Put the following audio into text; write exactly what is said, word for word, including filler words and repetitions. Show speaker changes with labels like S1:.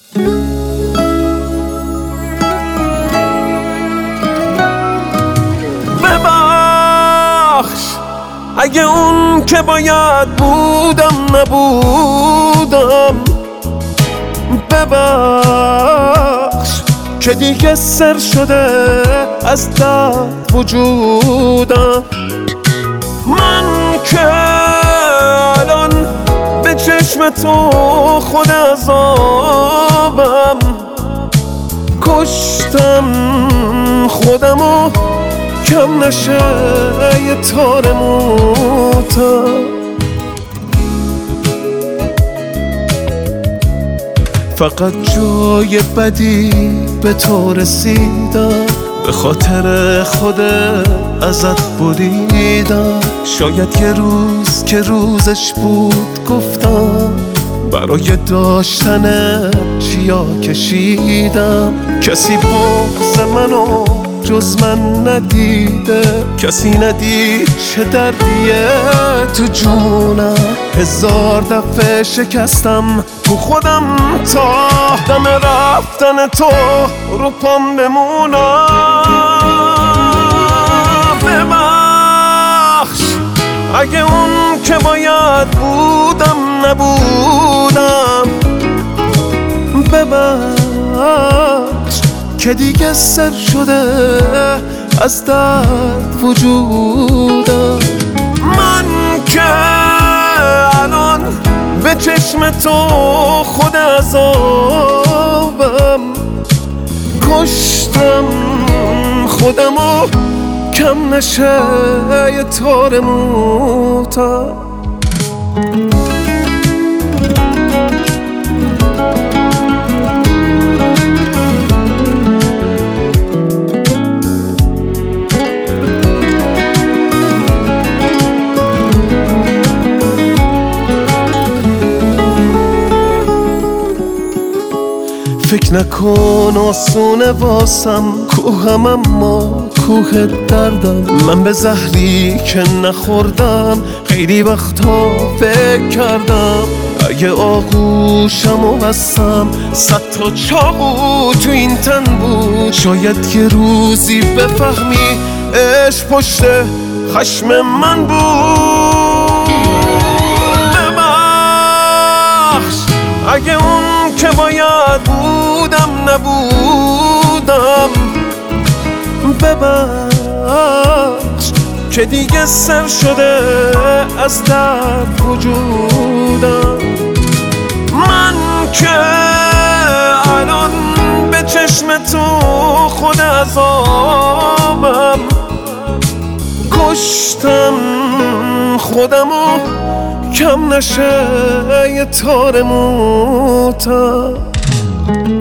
S1: ببخش اگه اون که باید بودم نبودم، ببخش که دیگه سر شده از درد وجودم. من که الان به چشم تو خود عذابم، کشتم خودمو کم نشه یه تار موتم. فقط جای بدی به تو رسیدم، به خاطر خود ازت بریدم. شاید یه روز که روزش بود گفتم، برای داشتن چیا کشیدم. کسی بغض منو جز من ندیده، کسی ندید چه دردیه تو جونم. هزار دفعه شکستم تو خودم تا دم رفتن تو رو پام بمونم. ببخش اگه اون که باید بودم نبودم، ببخش که دیگه سر شده از درد وجودم. من که الان به چشم تو خود عذابم، کشتم خودمو کم نشه یه تار موتم. فکر نکن آسونه واسم کوهم، اما کوه دردم. من به زهری که نخوردم خیلی وقتا فکر کردم. اگه آغوشم و بستم صد تا چاقو تو این تن بود، شاید یه روزی بفهمی عشق پشت خشم من بود. ببخش اگه اون که باید بودم نبودم، ببخش که دیگه سر شده از درد وجودم. من که الان به چشم تو خود عذابم، کشتم خودمو کم نشه یه تار موتم.